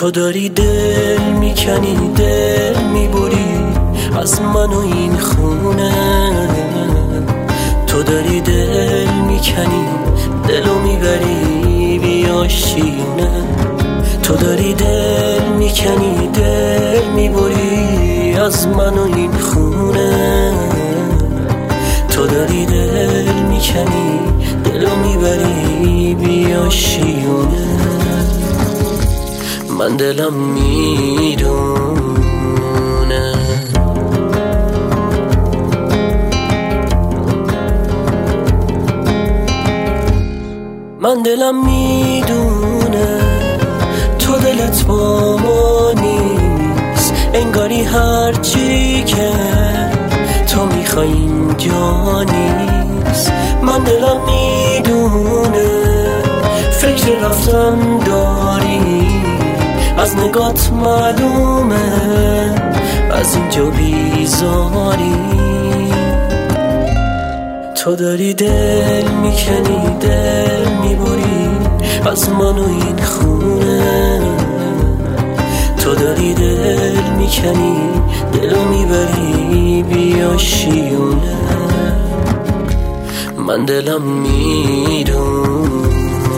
تو داری دل میکنی، دل میبری از من و این خونه. تو داری دل میکنی، دلو میبری بیا شیونه. تو داری دل میکنی، دل میبری از من و این خونه. تو داری دل میکنی، دلو میبری بیا شیونه. من دلم میدونه، من دلم میدونه تو دلت با ما نیست. انگاری هرچی که تو میخوای اینجا نیست. من دلم میدونه فکر رفتن داری، از نگات معلومه از اینجا بیزاری. تو داری دل میکنی، دل میبری از من و این خونه. تو داری دل میکنی، دلو میبری بیا شیونه. من دلم میدونه.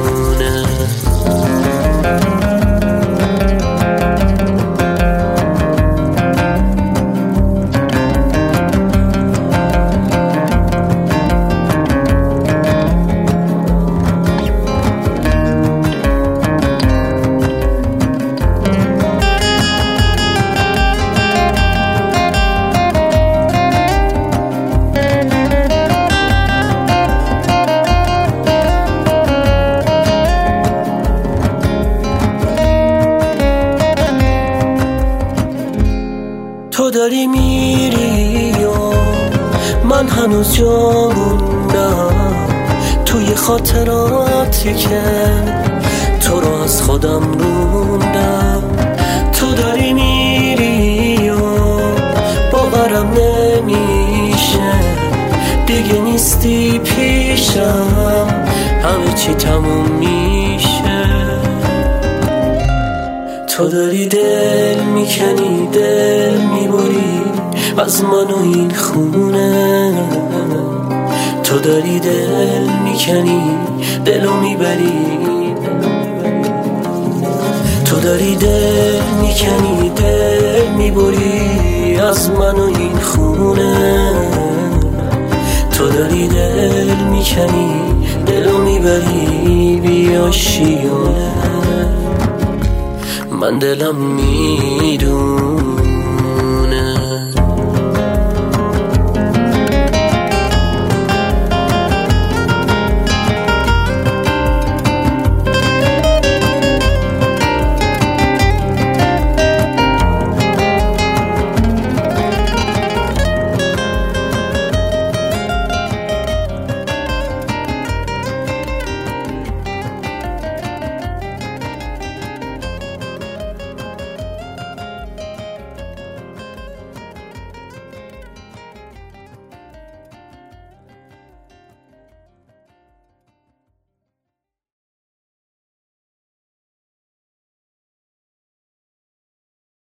تو داری میری و من هنوز جا موندم توی خاطراتی که تو رو از خودم روندم. تو داری میری و باورم نمیشه دیگه نیستی پیشم، همه چی تموم میشه. تو داری دل میکنی، دل میبری از من و این خونه. تو داری دل میکنی، دلو میبری. تو داری دل میکنی، دل میبری از من و این خونه. تو داری دل میکنی، دلو میبری بیا شیونه. من دلم میدونه.